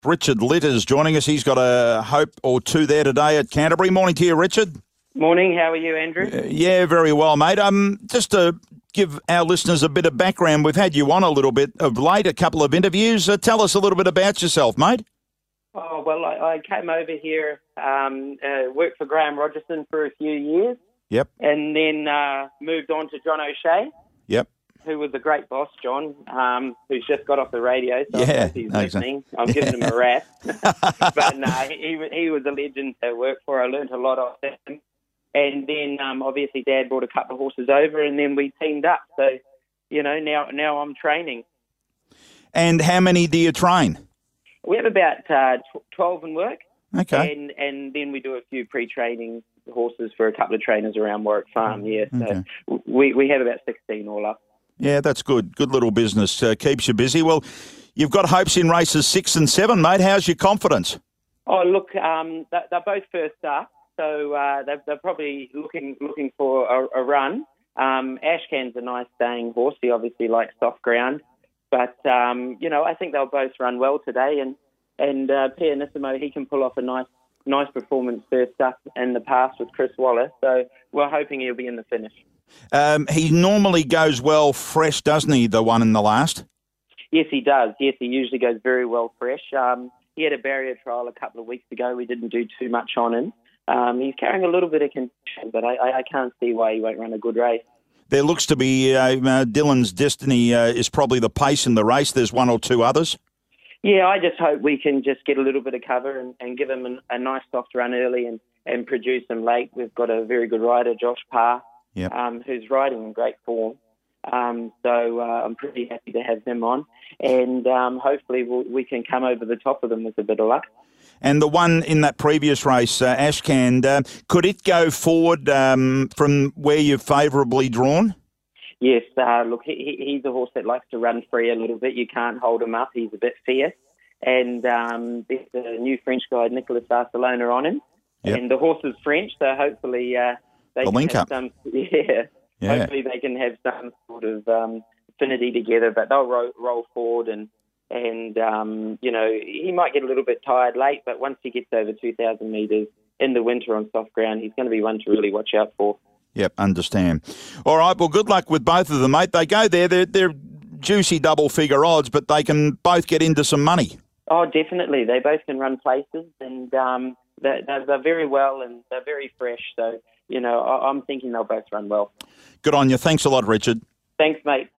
Richard Litters joining us. He's got a hope or two there today at Canterbury. Morning to you, Richard. Morning. How are you, Andrew? Yeah, very well, mate. Just to give our listeners a bit of background, we've had you on a little bit of late, a couple of interviews. Tell us a little bit about yourself, mate. Oh, well, I came over here, worked for Graham Rogerson for a few years. Yep. And then moved on to John O'Shea. Yep. Who was a great boss, John, who's just got off the radio, so yeah, he's listening. I'm giving him a rap. But no, he was a legend to work for. I learned a lot off him. And then, obviously, Dad brought a couple of horses over, and then we teamed up. So, now I'm training. And how many do you train? We have about 12 in work. Okay. And then we do a few pre-training horses for a couple of trainers around Warwick Farm, yeah. So okay. we have about 16 all up. Yeah, that's good. Good little business. Keeps you busy. Well, you've got hopes in races 6 and 7, mate. How's your confidence? Oh, look, they're both first up, so they're probably looking for a run. Ashcan's a nice staying horse. He obviously likes soft ground. But, I think they'll both run well today. And Pianissimo, he can pull off a nice performance first up in the past with Chris Wallace. So we're hoping he'll be in the finish. He normally goes well fresh, doesn't he, the one in the last? Yes, he does. Yes, he usually goes very well fresh. He had a barrier trial a couple of weeks ago. We didn't do too much on him. He's carrying a little bit of condition, but I can't see why he won't run a good race. There looks to be Dylan's Destiny is probably the pace in the race. There's one or two others. Yeah, I just hope we can just get a little bit of cover and give him a nice soft run early and produce him late. We've got a very good rider, Josh Parr, yep. Who's riding in great form. So I'm pretty happy to have him on. And hopefully we can come over the top of them with a bit of luck. And the one in that previous race, Ashcan, could it go forward from where you've favourably drawn? Yes, look, he's a horse that likes to run free a little bit. You can't hold him up. He's a bit fierce. And there's a new French guy, Nicolas Barcelona, on him. Yep. And the horse is French, so hopefully they can have some... Yeah, hopefully they can have some sort of affinity together, but they'll roll forward and he might get a little bit tired late, but once he gets over 2,000 metres in the winter on soft ground, he's going to be one to really watch out for. Yep, understand. All right, well, good luck with both of them, mate. They go there. They're juicy double-figure odds, but they can both get into some money. Oh, definitely. They both can run places, and they're very well, and they're very fresh. So, I'm thinking they'll both run well. Good on you. Thanks a lot, Richard. Thanks, mate.